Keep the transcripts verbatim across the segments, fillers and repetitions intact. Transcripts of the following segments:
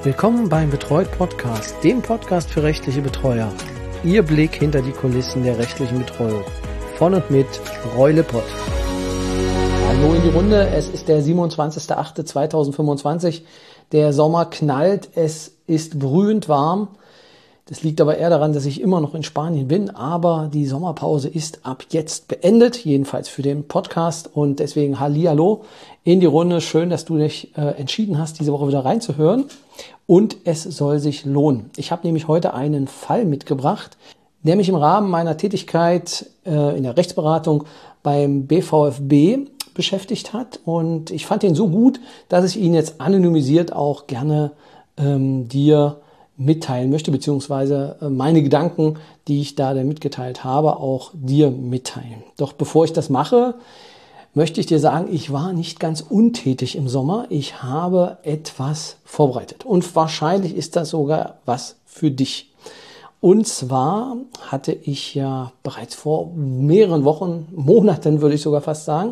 Willkommen beim Betreut Podcast, dem Podcast für rechtliche Betreuer. Ihr Blick hinter die Kulissen der rechtlichen Betreuung. Von und mit Roy Lippert. Hallo in die Runde, es ist der siebenundzwanzigster achte zweitausendfünfundzwanzig. Der Sommer knallt, es ist brühend warm. Das liegt aber eher daran, dass ich immer noch in Spanien bin, aber die Sommerpause ist ab jetzt beendet, jedenfalls für den Podcast, und deswegen Hallihallo in die Runde. Schön, dass du dich äh, entschieden hast, diese Woche wieder reinzuhören, und es soll sich lohnen. Ich habe nämlich heute einen Fall mitgebracht, der mich im Rahmen meiner Tätigkeit äh, in der Rechtsberatung beim B V F B beschäftigt hat, und ich fand ihn so gut, dass ich ihn jetzt anonymisiert auch gerne ähm, dir mitteilen möchte, beziehungsweise meine Gedanken, die ich da mitgeteilt habe, auch dir mitteilen. Doch bevor ich das mache, möchte ich dir sagen, ich war nicht ganz untätig im Sommer. Ich habe etwas vorbereitet und wahrscheinlich ist das sogar was für dich. Und zwar hatte ich ja bereits vor mehreren Wochen, Monaten würde ich sogar fast sagen,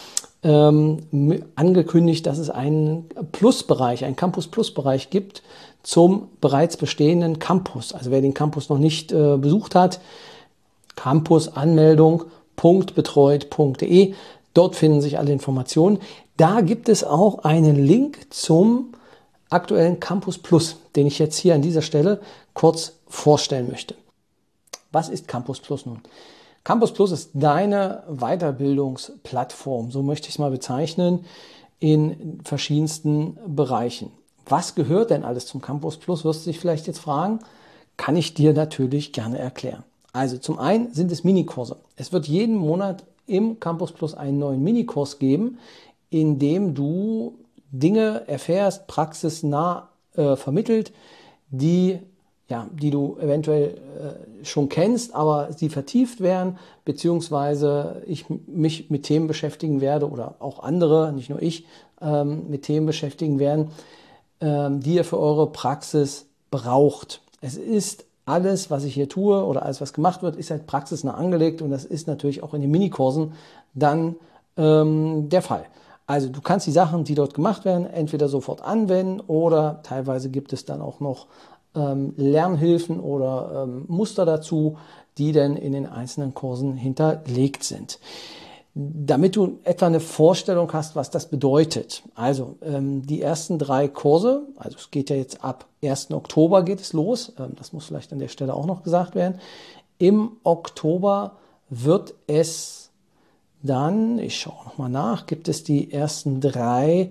ähm, angekündigt, dass es einen Plusbereich, einen Campus-Plus-Bereich gibt zum bereits bestehenden Campus. Also wer den Campus noch nicht äh, besucht hat, campusanmeldung punkt betreut punkt de, dort finden sich alle Informationen. Da gibt es auch einen Link zum aktuellen Campus Plus, den ich jetzt hier an dieser Stelle kurz vorstellen möchte. Was ist Campus Plus nun? Campus Plus ist deine Weiterbildungsplattform, so möchte ich es mal bezeichnen, in verschiedensten Bereichen. Was gehört denn alles zum Campus Plus, wirst du dich vielleicht jetzt fragen, kann ich dir natürlich gerne erklären. Also zum einen sind es Minikurse. Es wird jeden Monat im Campus Plus einen neuen Minikurs geben, in dem du Dinge erfährst, praxisnah äh, vermittelt, die ja, die du eventuell äh, schon kennst, aber sie vertieft werden, beziehungsweise ich mich mit Themen beschäftigen werde oder auch andere, nicht nur ich, ähm, mit Themen beschäftigen werden, ähm, die ihr für eure Praxis braucht. Es ist alles, was ich hier tue oder alles, was gemacht wird, ist halt praxisnah angelegt, und das ist natürlich auch in den Minikursen dann ähm, der Fall. Also du kannst die Sachen, die dort gemacht werden, entweder sofort anwenden oder teilweise gibt es dann auch noch ähm, Lernhilfen oder ähm, Muster dazu, die dann in den einzelnen Kursen hinterlegt sind. Damit du etwa eine Vorstellung hast, was das bedeutet. Also ähm, die ersten drei Kurse, also es geht ja jetzt ab ersten Oktober geht es los, ähm, das muss vielleicht an der Stelle auch noch gesagt werden. Im Oktober wird es dann, ich schaue nochmal nach, gibt es die ersten drei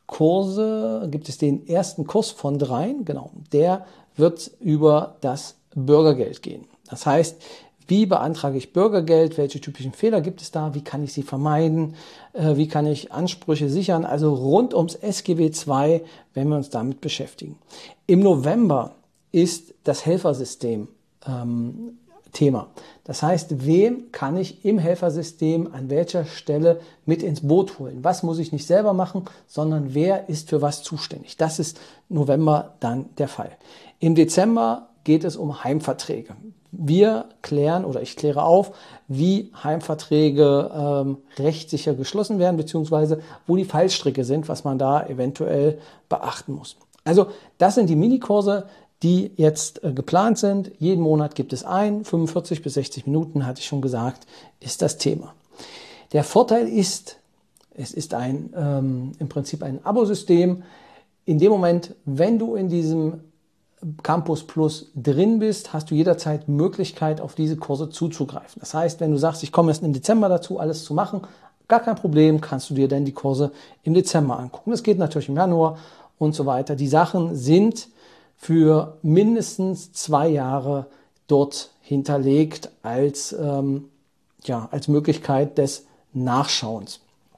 Kurse, gibt es den ersten Kurs von dreien, genau, der wird über das Bürgergeld gehen. Das heißt, wie beantrage ich Bürgergeld, welche typischen Fehler gibt es da, wie kann ich sie vermeiden, äh, wie kann ich Ansprüche sichern, also rund ums S G B zwei, wenn wir uns damit beschäftigen. Im November ist das Helfersystem ähm, Thema. Das heißt, wem kann ich im Helfersystem an welcher Stelle mit ins Boot holen? Was muss ich nicht selber machen, sondern wer ist für was zuständig? Das ist November dann der Fall. Im Dezember geht es um Heimverträge. Wir klären oder ich kläre auf, wie Heimverträge ähm, rechtssicher geschlossen werden, beziehungsweise wo die Fallstricke sind, was man da eventuell beachten muss. Also das sind die Minikurse, die jetzt äh, geplant sind. Jeden Monat gibt es ein, fünfundvierzig bis sechzig Minuten, hatte ich schon gesagt, ist das Thema. Der Vorteil ist, es ist ein, ähm, im Prinzip ein Abosystem. In dem Moment, wenn du in diesem Campus Plus drin bist, hast du jederzeit Möglichkeit, auf diese Kurse zuzugreifen. Das heißt, wenn du sagst, ich komme erst im Dezember dazu, alles zu machen, gar kein Problem, kannst du dir dann die Kurse im Dezember angucken. Das geht natürlich im Januar und so weiter. Die Sachen sind für mindestens zwei Jahre dort hinterlegt als, ähm, ja, als Möglichkeit des Nachschauens.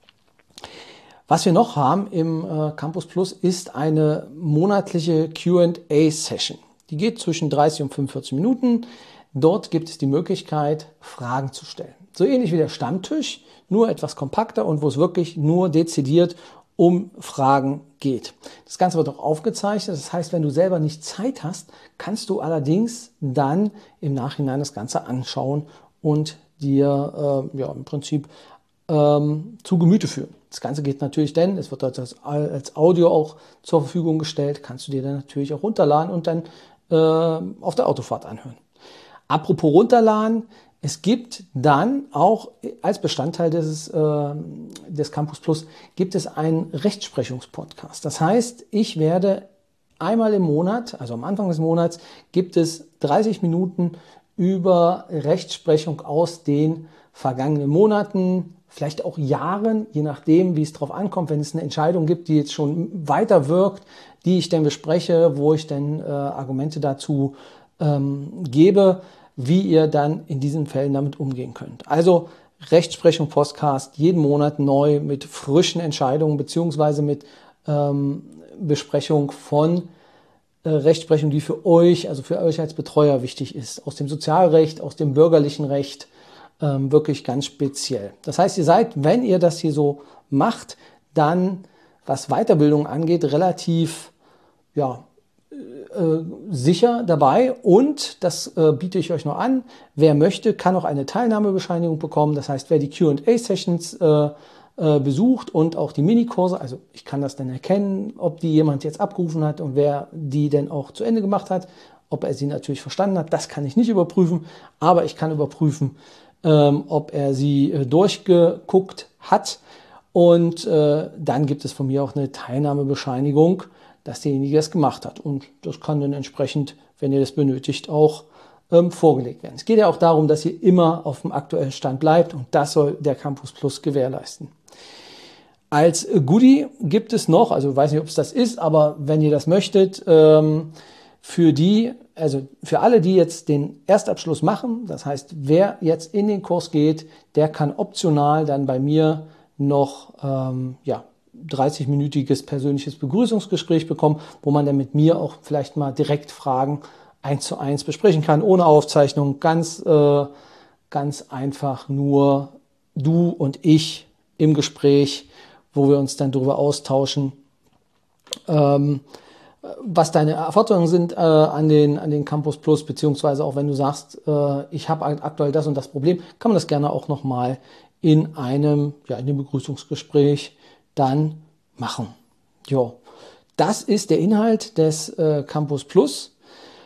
Was wir noch haben im äh, Campus Plus ist eine monatliche Q and A-Session. Die geht zwischen dreißig und fünfundvierzig Minuten. Dort gibt es die Möglichkeit, Fragen zu stellen. So ähnlich wie der Stammtisch, nur etwas kompakter und wo es wirklich nur dezidiert um Fragen geht. Das Ganze wird auch aufgezeichnet. Das heißt, wenn du selber nicht Zeit hast, kannst du allerdings dann im Nachhinein das Ganze anschauen und dir äh, ja, im Prinzip ähm, zu Gemüte führen. Das Ganze geht natürlich dann, es wird als, als Audio auch zur Verfügung gestellt, kannst du dir dann natürlich auch runterladen und dann äh, auf der Autofahrt anhören. Apropos runterladen, es gibt dann auch als Bestandteil des, äh, des Campus Plus gibt es einen Rechtsprechungspodcast. Das heißt, ich werde einmal im Monat, also am Anfang des Monats, gibt es dreißig Minuten über Rechtsprechung aus den vergangenen Monaten, vielleicht auch Jahren, je nachdem, wie es drauf ankommt, wenn es eine Entscheidung gibt, die jetzt schon weiter wirkt, die ich dann bespreche, wo ich dann äh, Argumente dazu ähm, gebe, wie ihr dann in diesen Fällen damit umgehen könnt. Also Rechtsprechung Podcast jeden Monat neu mit frischen Entscheidungen beziehungsweise mit ähm, Besprechung von äh, Rechtsprechung, die für euch, also für euch als Betreuer wichtig ist, aus dem Sozialrecht, aus dem bürgerlichen Recht, ähm, wirklich ganz speziell. Das heißt, ihr seid, wenn ihr das hier so macht, dann, was Weiterbildung angeht, relativ ja, äh, sicher dabei und das äh, biete ich euch noch an. Wer möchte, kann auch eine Teilnahmebescheinigung bekommen. Das heißt, wer die Q und A-Sessions äh, äh, besucht und auch die Minikurse, also ich kann das dann erkennen, ob die jemand jetzt abgerufen hat und wer die denn auch zu Ende gemacht hat, ob er sie natürlich verstanden hat, das kann ich nicht überprüfen, aber ich kann überprüfen, ähm, ob er sie äh, durchgeguckt hat und äh, dann gibt es von mir auch eine Teilnahmebescheinigung, dass derjenige das gemacht hat. Und das kann dann entsprechend, wenn ihr das benötigt, auch ähm, vorgelegt werden. Es geht ja auch darum, dass ihr immer auf dem aktuellen Stand bleibt und das soll der Campus Plus gewährleisten. Als Goodie gibt es noch, also ich weiß nicht, ob es das ist, aber wenn ihr das möchtet, ähm, für die, also für alle, die jetzt den Erstabschluss machen, das heißt, wer jetzt in den Kurs geht, der kann optional dann bei mir noch, ähm, ja, dreißig-minütiges persönliches Begrüßungsgespräch bekommen, wo man dann mit mir auch vielleicht mal direkt Fragen eins zu eins besprechen kann, ohne Aufzeichnung, ganz, äh, ganz einfach nur du und ich im Gespräch, wo wir uns dann darüber austauschen, ähm, was deine Erwartungen sind äh, an den, an den Campus Plus, beziehungsweise auch wenn du sagst, äh, ich habe aktuell das und das Problem, kann man das gerne auch nochmal in einem, ja, in dem Begrüßungsgespräch dann machen. Jo, das ist der Inhalt des äh, Campus Plus.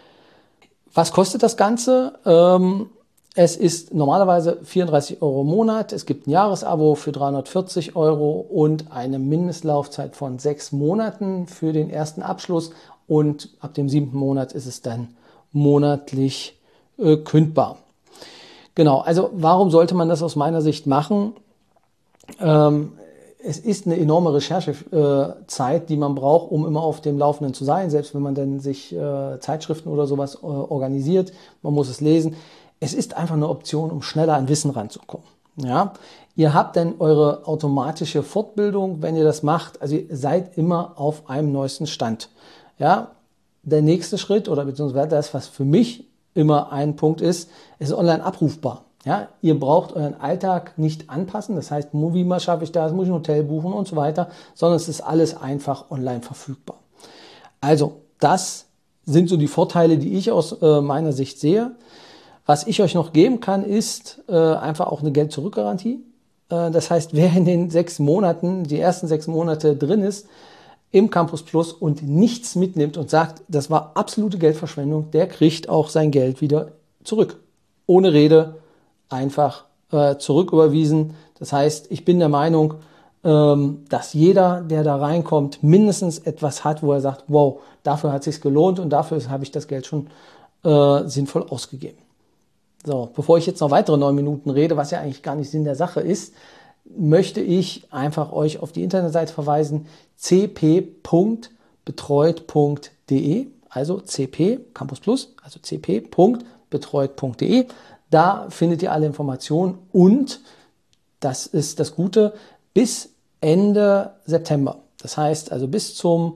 Was kostet das Ganze? Ähm, es ist normalerweise vierunddreißig Euro im Monat. Es gibt ein Jahresabo für dreihundertvierzig Euro und eine Mindestlaufzeit von sechs Monaten für den ersten Abschluss. Und ab dem siebten Monat ist es dann monatlich äh, kündbar. Genau, also warum sollte man das aus meiner Sicht machen? Ähm, es ist eine enorme Recherchezeit, äh, die man braucht, um immer auf dem Laufenden zu sein, selbst wenn man dann sich äh, Zeitschriften oder sowas äh, organisiert. Man muss es lesen. Es ist einfach eine Option, um schneller an Wissen ranzukommen. Ja? Ihr habt dann eure automatische Fortbildung, wenn ihr das macht. Also ihr seid immer auf einem neuesten Stand. Ja? Der nächste Schritt oder beziehungsweise das, was für mich immer ein Punkt ist, es ist online abrufbar. Ja, ihr braucht euren Alltag nicht anpassen, das heißt, wie mal schaffe ich das, muss ich ein Hotel buchen und so weiter, sondern es ist alles einfach online verfügbar. Also, das sind so die Vorteile, die ich aus äh, meiner Sicht sehe. Was ich euch noch geben kann, ist äh, einfach auch eine Geld-Zurück-Garantie. Äh, das heißt, wer in den sechs Monaten, die ersten sechs Monate drin ist, im Campus Plus und nichts mitnimmt und sagt, das war absolute Geldverschwendung, der kriegt auch sein Geld wieder zurück. Ohne Rede, einfach äh, zurücküberwiesen. Das heißt, ich bin der Meinung, ähm, dass jeder, der da reinkommt, mindestens etwas hat, wo er sagt, wow, dafür hat es sich gelohnt und dafür habe ich das Geld schon äh, sinnvoll ausgegeben. So, bevor ich jetzt noch weitere neun Minuten rede, was ja eigentlich gar nicht Sinn der Sache ist, möchte ich einfach euch auf die Internetseite verweisen, c p punkt betreut punkt de, also C P, Campus Plus, also c p punkt betreut punkt de. Da findet ihr alle Informationen und, das ist das Gute, bis Ende September. Das heißt also bis zum,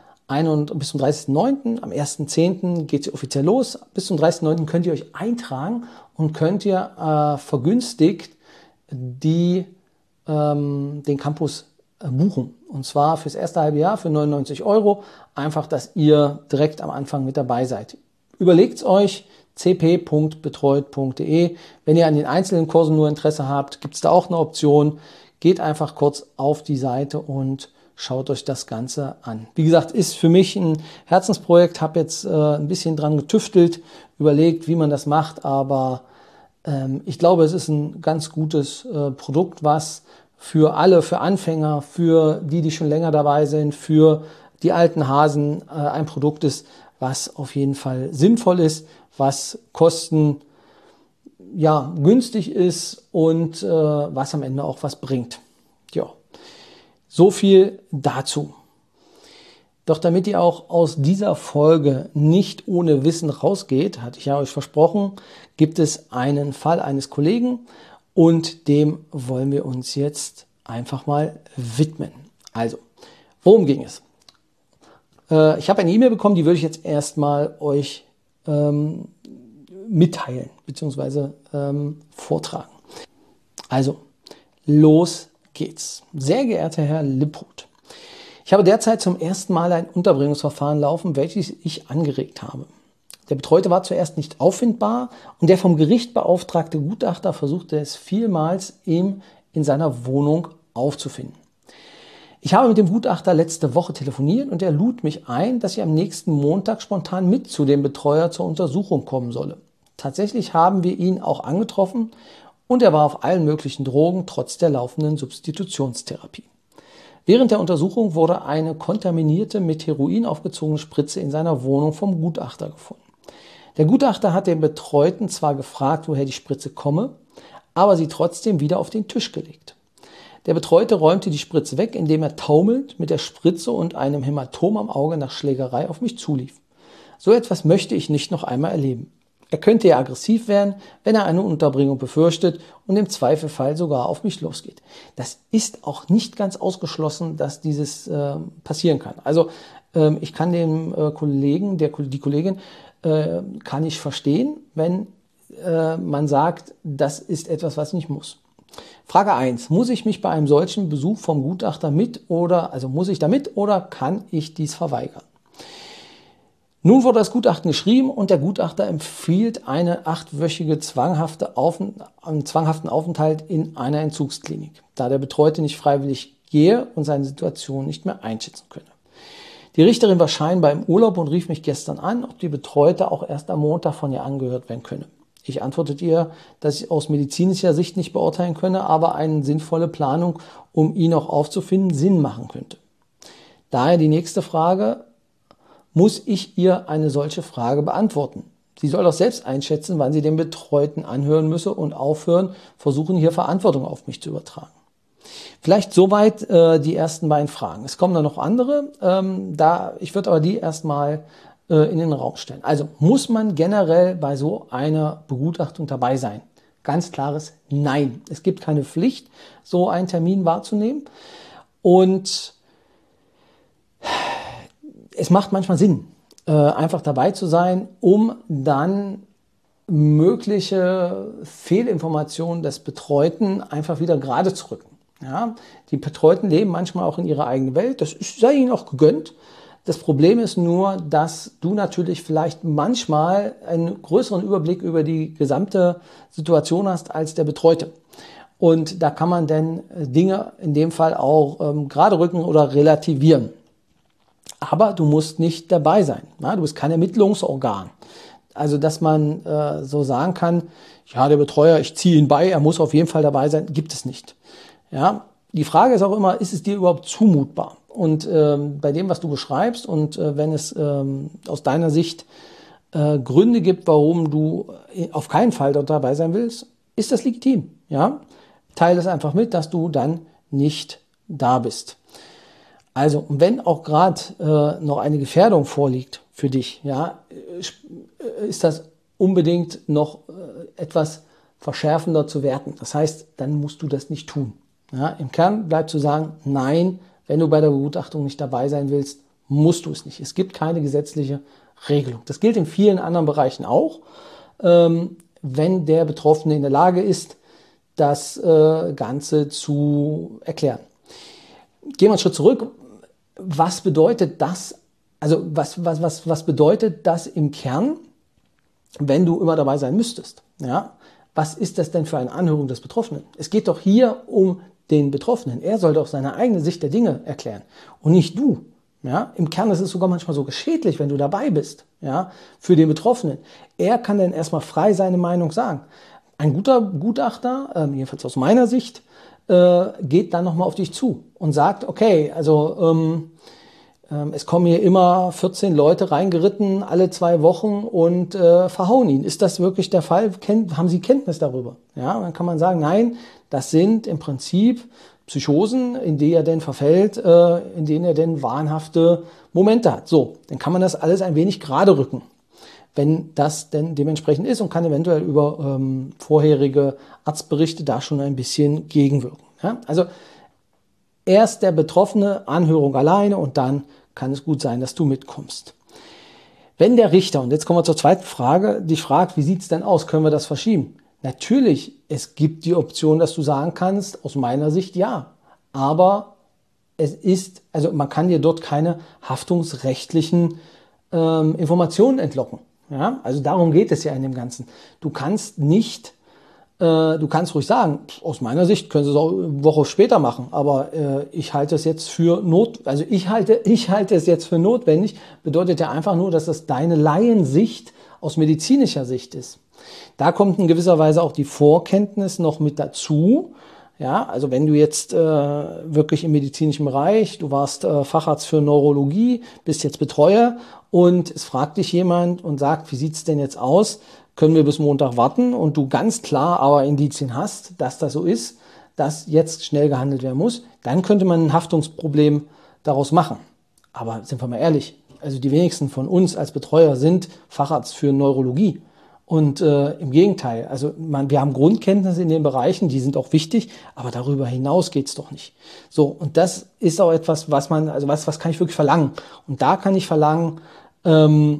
bis zum dreißigsten neunten am ersten zehnten geht es offiziell los. Bis zum dreißigsten neunten könnt ihr euch eintragen und könnt ihr äh, vergünstigt die, ähm, den Campus äh, buchen. Und zwar fürs erste halbe Jahr für neunundneunzig Euro. Einfach, dass ihr direkt am Anfang mit dabei seid. Überlegt es euch, c p punkt betreut punkt de. Wenn ihr an den einzelnen Kursen nur Interesse habt, gibt es da auch eine Option. geht einfach kurz auf die Seite und schaut euch das Ganze an. Wie gesagt, ist für mich ein Herzensprojekt, habe jetzt äh, ein bisschen dran getüftelt, überlegt, wie man das macht, aber ähm, ich glaube, es ist ein ganz gutes äh, Produkt, was für alle, für Anfänger, für die, die schon länger dabei sind, für die alten Hasen äh, ein Produkt ist, was auf jeden Fall sinnvoll ist, was kosten ja günstig ist und äh, was am Ende auch was bringt. Ja. So viel dazu. Doch damit ihr auch aus dieser Folge nicht ohne Wissen rausgeht, hatte ich ja euch versprochen, gibt es einen Fall eines Kollegen und dem wollen wir uns jetzt einfach mal widmen. Also, worum ging es? Äh, ich habe eine E-Mail bekommen, die würde ich jetzt erstmal euch ähm, mitteilen bzw. Ähm, vortragen. Also, los geht's. Sehr geehrter Herr Lipproth, ich habe derzeit zum ersten Mal ein Unterbringungsverfahren laufen, welches ich angeregt habe. Der Betreute war zuerst nicht auffindbar und der vom Gericht beauftragte Gutachter versuchte es vielmals, ihm in seiner Wohnung aufzufinden. Ich habe mit dem Gutachter letzte Woche telefoniert und er lud mich ein, dass ich am nächsten Montag spontan mit zu dem Betreuer zur Untersuchung kommen solle. Tatsächlich haben wir ihn auch angetroffen und er war auf allen möglichen Drogen, trotz der laufenden Substitutionstherapie. Während der Untersuchung wurde eine kontaminierte, mit Heroin aufgezogene Spritze in seiner Wohnung vom Gutachter gefunden. Der Gutachter hat den Betreuten zwar gefragt, woher die Spritze komme, aber sie trotzdem wieder auf den Tisch gelegt. Der Betreute räumte die Spritze weg, indem er taumelnd mit der Spritze und einem Hämatom am Auge nach Schlägerei auf mich zulief. So etwas möchte ich nicht noch einmal erleben. Er könnte ja aggressiv werden, wenn er eine Unterbringung befürchtet und im Zweifelfall sogar auf mich losgeht. Das ist auch nicht ganz ausgeschlossen, dass dieses äh, passieren kann. Also ähm, ich kann dem äh, Kollegen, der, die Kollegin, äh, kann ich verstehen, wenn äh, man sagt, das ist etwas, was nicht muss. Frage eins. Muss ich mich bei einem solchen Besuch vom Gutachter mit oder, also muss ich da mit oder kann ich dies verweigern? Nun wurde das Gutachten geschrieben und der Gutachter empfiehlt eine achtwöchige zwanghafte Aufen, einen zwanghaften Aufenthalt in einer Entzugsklinik, da der Betreute nicht freiwillig gehe und seine Situation nicht mehr einschätzen könne. Die Richterin war scheinbar im Urlaub und rief mich gestern an, ob die Betreute auch erst am Montag von ihr angehört werden könne. Ich antwortete ihr, dass ich aus medizinischer Sicht nicht beurteilen könne, aber eine sinnvolle Planung, um ihn auch aufzufinden, Sinn machen könnte. Daher die nächste Frage: Muss ich ihr eine solche Frage beantworten? Sie soll doch selbst einschätzen, wann sie den Betreuten anhören müsse und aufhören, versuchen hier Verantwortung auf mich zu übertragen. Vielleicht soweit äh, die ersten beiden Fragen. Es kommen dann noch andere, ähm, da, ich würde aber die erstmal äh, in den Raum stellen. Also muss man generell bei so einer Begutachtung dabei sein? Ganz klares Nein. Es gibt keine Pflicht, so einen Termin wahrzunehmen und es macht manchmal Sinn, äh, einfach dabei zu sein, um dann mögliche Fehlinformationen des Betreuten einfach wieder gerade zu rücken. Ja, die Betreuten leben manchmal auch in ihrer eigenen Welt, das ist, sei ihnen auch gegönnt. Das Problem ist nur, dass du natürlich vielleicht manchmal einen größeren Überblick über die gesamte Situation hast als der Betreute. Und da kann man dann Dinge in dem Fall auch ähm, gerade rücken oder relativieren. Aber du musst nicht dabei sein. Ja, du bist kein Ermittlungsorgan. Also, dass man äh, so sagen kann, ja, der Betreuer, ich ziehe ihn bei, er muss auf jeden Fall dabei sein, gibt es nicht. Ja, die Frage ist auch immer, ist es dir überhaupt zumutbar? Und ähm, bei dem, was du beschreibst und äh, wenn es ähm, aus deiner Sicht äh, Gründe gibt, warum du auf keinen Fall dort dabei sein willst, ist das legitim. Ja, teile es einfach mit, dass du dann nicht da bist. Also, wenn auch gerade äh, noch eine Gefährdung vorliegt für dich, ja, ist das unbedingt noch äh, etwas verschärfender zu werten. Das heißt, dann musst du das nicht tun. Ja, im Kern bleibt zu sagen, nein, wenn du bei der Begutachtung nicht dabei sein willst, musst du es nicht. Es gibt keine gesetzliche Regelung. Das gilt in vielen anderen Bereichen auch, ähm, wenn der Betroffene in der Lage ist, das äh, Ganze zu erklären. Gehen wir einen Schritt zurück. Was bedeutet das? Also was, was, was, was bedeutet das im Kern, wenn du immer dabei sein müsstest? Ja? Was ist das denn für eine Anhörung des Betroffenen? Es geht doch hier um den Betroffenen. Er soll doch seine eigene Sicht der Dinge erklären und nicht du. Ja? Im Kern ist es sogar manchmal so schädlich, wenn du dabei bist, ja? Für den Betroffenen. Er kann dann erstmal frei seine Meinung sagen. Ein guter Gutachter, ähm, jedenfalls aus meiner Sicht, äh, geht dann nochmal auf dich zu und sagt, okay, also ähm, es kommen hier immer vierzehn Leute reingeritten, alle zwei Wochen und äh, verhauen ihn. Ist das wirklich der Fall? Ken- haben Sie Kenntnis darüber? Ja, dann kann man sagen, nein, das sind im Prinzip Psychosen, in die er denn verfällt, äh, in denen er denn wahnhafte Momente hat. So, dann kann man das alles ein wenig gerade rücken, wenn das denn dementsprechend ist und kann eventuell über ähm, vorherige Arztberichte da schon ein bisschen gegenwirken. Ja? Also erst der Betroffene, Anhörung alleine und dann kann es gut sein, dass du mitkommst. Wenn der Richter, und jetzt kommen wir zur zweiten Frage, dich fragt, wie sieht es denn aus, können wir das verschieben? Natürlich, es gibt die Option, dass du sagen kannst, aus meiner Sicht ja, aber es ist, also man kann dir dort keine haftungsrechtlichen ähm, Informationen entlocken. Ja? Also darum geht es ja in dem Ganzen. Du kannst nicht Du kannst ruhig sagen, aus meiner Sicht können Sie es auch eine Woche später machen, aber äh, ich halte es jetzt für not, also ich halte, ich halte es jetzt für notwendig, bedeutet ja einfach nur, dass das deine Laiensicht aus medizinischer Sicht ist. Da kommt in gewisser Weise auch die Vorkenntnis noch mit dazu. Ja, also wenn du jetzt äh, wirklich im medizinischen Bereich, du warst äh, Facharzt für Neurologie, bist jetzt Betreuer und es fragt dich jemand und sagt, wie sieht's denn jetzt aus? Können wir bis Montag warten und du ganz klar aber Indizien hast, dass das so ist, dass jetzt schnell gehandelt werden muss, dann könnte man ein Haftungsproblem daraus machen. Aber sind wir mal ehrlich, also die wenigsten von uns als Betreuer sind Facharzt für Neurologie. Und äh, im Gegenteil, also man, wir haben Grundkenntnisse in den Bereichen, die sind auch wichtig, aber darüber hinaus geht's doch nicht. So, und das ist auch etwas, was man, also was, was kann ich wirklich verlangen? Und da kann ich verlangen, ähm,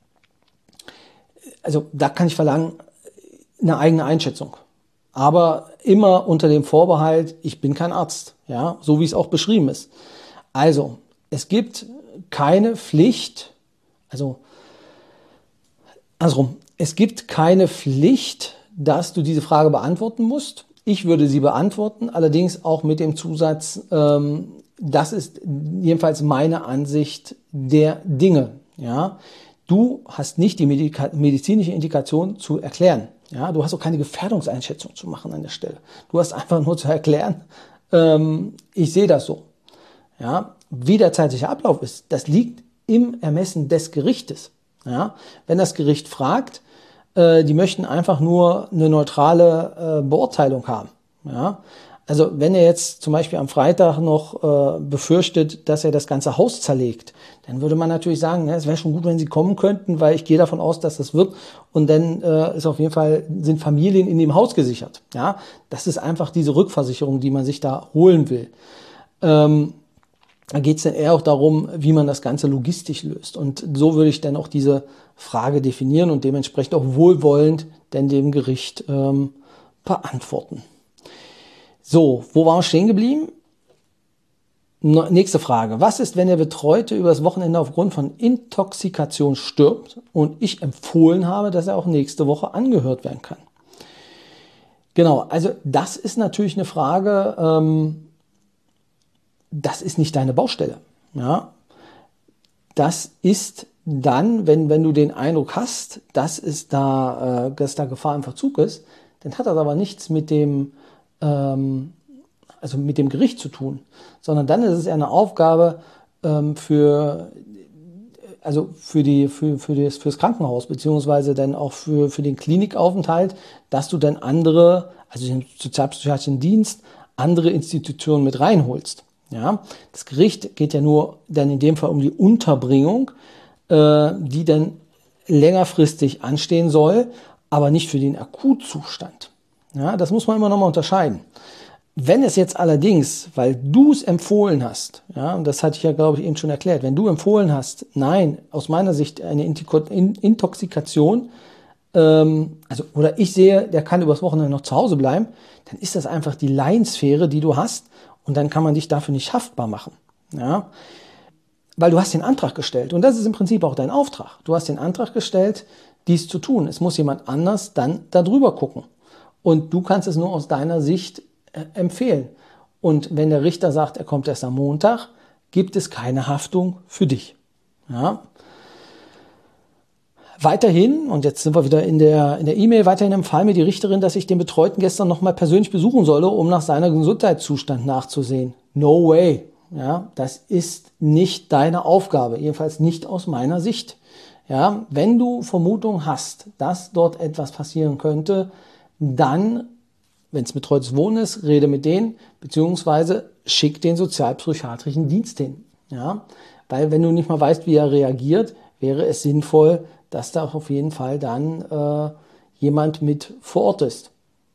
Also da kann ich verlangen, eine eigene Einschätzung. Aber immer unter dem Vorbehalt, ich bin kein Arzt, ja, so wie es auch beschrieben ist. Also, es gibt keine Pflicht, also, andersrum, es gibt keine Pflicht, dass du diese Frage beantworten musst. Ich würde sie beantworten, allerdings auch mit dem Zusatz, ähm, das ist jedenfalls meine Ansicht der Dinge, ja. Du hast nicht die Medika- medizinische Indikation zu erklären. Ja, du hast auch keine Gefährdungseinschätzung zu machen an der Stelle. Du hast einfach nur zu erklären, ähm, ich sehe das so. Ja, wie der zeitliche Ablauf ist, das liegt im Ermessen des Gerichtes. Ja, wenn das Gericht fragt, äh, die möchten einfach nur eine neutrale äh, Beurteilung haben. Ja, also wenn er jetzt zum Beispiel am Freitag noch äh, befürchtet, dass er das ganze Haus zerlegt, dann würde man natürlich sagen, ja, es wäre schon gut, wenn Sie kommen könnten, weil ich gehe davon aus, dass das wird. Und dann äh, ist auf jeden Fall, sind Familien in dem Haus gesichert. Ja, das ist einfach diese Rückversicherung, die man sich da holen will. Ähm, da geht es dann eher auch darum, wie man das Ganze logistisch löst. Und so würde ich dann auch diese Frage definieren und dementsprechend auch wohlwollend denn dem Gericht ähm, beantworten. So, wo waren wir stehen geblieben? Nächste Frage. Was ist, wenn der Betreute übers Wochenende aufgrund von Intoxikation stirbt und ich empfohlen habe, dass er auch nächste Woche angehört werden kann? Genau, also das ist natürlich eine Frage, ähm, das ist nicht deine Baustelle. Ja? Das ist dann, wenn, wenn du den Eindruck hast, dass, es da, äh, dass da Gefahr im Verzug ist, dann hat das aber nichts mit dem ähm, also mit dem Gericht zu tun, sondern dann ist es eher eine Aufgabe ähm, für, also für die, für, für das, fürs Krankenhaus, beziehungsweise dann auch für, für den Klinikaufenthalt, dass du dann andere, also den sozialpsychiatrischen Dienst, andere Institutionen mit reinholst. Ja? Das Gericht geht ja nur dann in dem Fall um die Unterbringung, äh, die dann längerfristig anstehen soll, aber nicht für den Akutzustand. Ja? Das muss man immer nochmal unterscheiden. Wenn es jetzt allerdings, weil du es empfohlen hast, ja, und das hatte ich ja, glaube ich, eben schon erklärt, wenn du empfohlen hast, nein, aus meiner Sicht eine Intoxikation, ähm, also, oder ich sehe, der kann übers Wochenende noch zu Hause bleiben, dann ist das einfach die Laiensphäre, die du hast, und dann kann man dich dafür nicht haftbar machen, ja, weil du hast den Antrag gestellt, und das ist im Prinzip auch dein Auftrag. Du hast den Antrag gestellt, dies zu tun. Es muss jemand anders dann da drüber gucken. Und du kannst es nur aus deiner Sicht empfehlen. und wenn der Richter sagt, er kommt erst am Montag, gibt es keine Haftung für dich. Ja. Weiterhin, und jetzt sind wir wieder in der in der E-Mail, weiterhin empfahl mir die Richterin, dass ich den Betreuten gestern nochmal persönlich besuchen solle, um nach seiner Gesundheitszustand nachzusehen. No way. Ja, das ist nicht deine Aufgabe, jedenfalls nicht aus meiner Sicht. Ja, wenn du Vermutung hast, dass dort etwas passieren könnte, dann, wenn es betreutes Wohnen ist, rede mit denen, beziehungsweise schick den sozialpsychiatrischen Dienst hin. Ja, weil wenn du nicht mal weißt, wie er reagiert, wäre es sinnvoll, dass da auf jeden Fall dann äh, jemand mit vor Ort ist.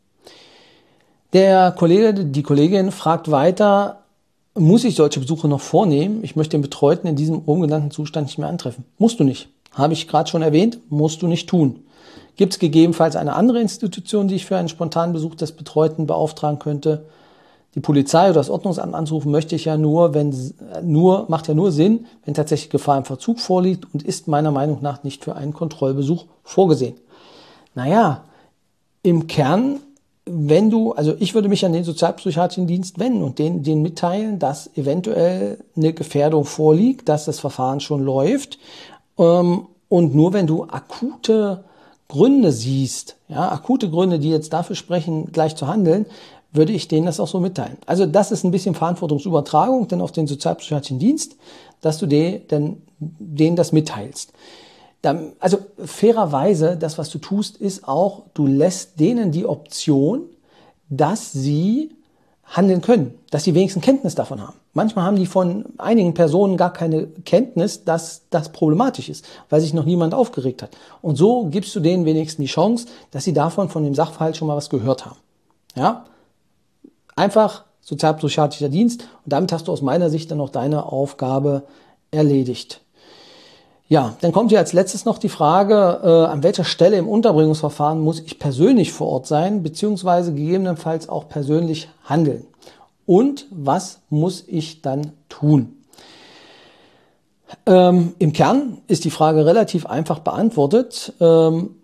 Der Kollege, die Kollegin fragt weiter, muss ich solche Besuche noch vornehmen? Ich möchte den Betreuten in diesem oben genannten Zustand nicht mehr antreffen. Musst du nicht. Habe ich gerade schon erwähnt, musst du nicht tun. Gibt es gegebenenfalls eine andere Institution, die ich für einen spontanen Besuch des Betreuten beauftragen könnte? Die Polizei oder das Ordnungsamt anzurufen möchte ich ja nur, wenn nur macht ja nur Sinn, wenn tatsächlich Gefahr im Verzug vorliegt und ist meiner Meinung nach nicht für einen Kontrollbesuch vorgesehen. Naja, im Kern, wenn du, also ich würde mich an den sozialpsychiatrischen Dienst wenden und denen, denen mitteilen, dass eventuell eine Gefährdung vorliegt, dass das Verfahren schon läuft. Ähm, und nur wenn du akute Gründe siehst, ja, akute Gründe, die jetzt dafür sprechen, gleich zu handeln, würde ich denen das auch so mitteilen. Also das ist ein bisschen Verantwortungsübertragung dann auf den sozialpsychiatrischen Dienst, dass du denen, denen das mitteilst. Dann, also fairerweise, das, was du tust, ist auch, du lässt denen die Option, dass sie handeln können, dass sie wenigstens Kenntnis davon haben. Manchmal haben die von einigen Personen gar keine Kenntnis, dass das problematisch ist, weil sich noch niemand aufgeregt hat. Und so gibst du denen wenigstens die Chance, dass sie davon, von dem Sachverhalt schon mal was gehört haben. Ja? Einfach sozialpsychiatrischer Dienst und damit hast du aus meiner Sicht dann auch deine Aufgabe erledigt. Ja, dann kommt hier als letztes noch die Frage, äh, an welcher Stelle im Unterbringungsverfahren muss ich persönlich vor Ort sein, beziehungsweise gegebenenfalls auch persönlich handeln? Und was muss ich dann tun? Ähm, im Kern ist die Frage relativ einfach beantwortet. Ähm,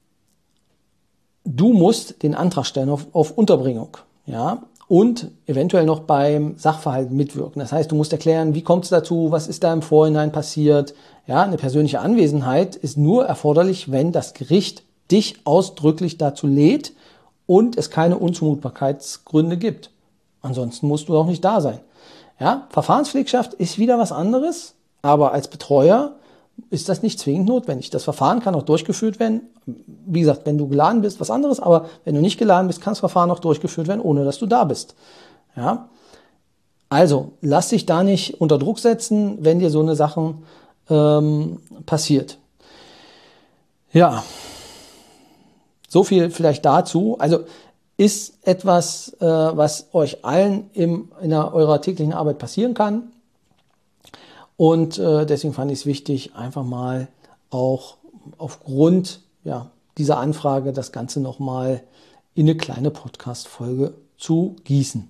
du musst den Antrag stellen auf, auf Unterbringung. Ja, und eventuell noch beim Sachverhalt mitwirken. Das heißt, du musst erklären, wie kommt es dazu, was ist da im Vorhinein passiert. Ja, eine persönliche Anwesenheit ist nur erforderlich, wenn das Gericht dich ausdrücklich dazu lädt und es keine Unzumutbarkeitsgründe gibt. Ansonsten musst du auch nicht da sein. Ja, Verfahrenspflegschaft ist wieder was anderes, aber als Betreuer ist das nicht zwingend notwendig. Das Verfahren kann auch durchgeführt werden. Wie gesagt, wenn du geladen bist, was anderes, aber wenn du nicht geladen bist, kann das Verfahren auch durchgeführt werden, ohne dass du da bist. Ja? Also, lass dich da nicht unter Druck setzen, wenn dir so eine Sache ähm, passiert. Ja, so viel vielleicht dazu. Also, ist etwas, äh, was euch allen im, in der, eurer täglichen Arbeit passieren kann. Und äh, deswegen fand ich es wichtig, einfach mal auch aufgrund ja, dieser Anfrage das Ganze nochmal in eine kleine Podcast-Folge zu gießen.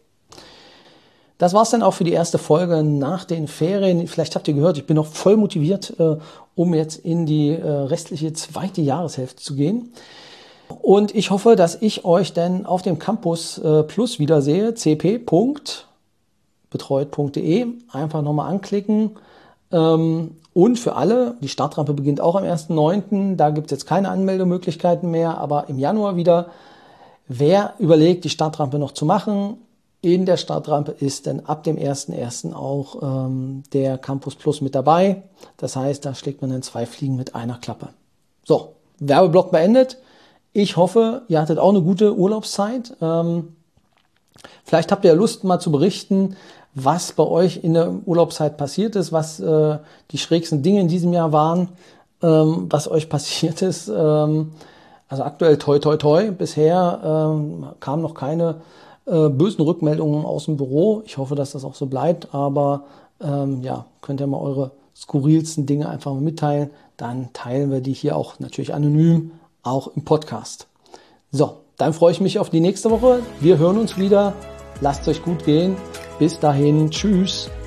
Das war es dann auch für die erste Folge nach den Ferien. Vielleicht habt ihr gehört, ich bin noch voll motiviert, äh, um jetzt in die äh, restliche zweite Jahreshälfte zu gehen. Und ich hoffe, dass ich euch dann auf dem Campus äh, Plus wiedersehe, c p punkt betreut punkt de. Einfach nochmal anklicken. Ähm, und für alle, die Startrampe beginnt auch am ersten neunten Da gibt es jetzt keine Anmeldemöglichkeiten mehr, aber im Januar wieder. Wer überlegt, die Startrampe noch zu machen, in der Startrampe ist dann ab dem ersten ersten auch ähm, der Campus Plus mit dabei. Das heißt, da schlägt man dann zwei Fliegen mit einer Klappe. So, Werbeblock beendet. Ich hoffe, ihr hattet auch eine gute Urlaubszeit. Ähm, vielleicht habt ihr ja Lust, mal zu berichten, was bei euch in der Urlaubszeit passiert ist, was äh, die schrägsten Dinge in diesem Jahr waren, ähm, was euch passiert ist. Ähm, also aktuell toi toi toi. Bisher ähm, kamen noch keine äh, bösen Rückmeldungen aus dem Büro. Ich hoffe, dass das auch so bleibt. Aber ähm, ja, könnt ihr mal eure skurrilsten Dinge einfach mal mitteilen. Dann teilen wir die hier auch natürlich anonym, auch im Podcast. So, dann freue ich mich auf die nächste Woche. Wir hören uns wieder. Lasst es euch gut gehen. Bis dahin. Tschüss.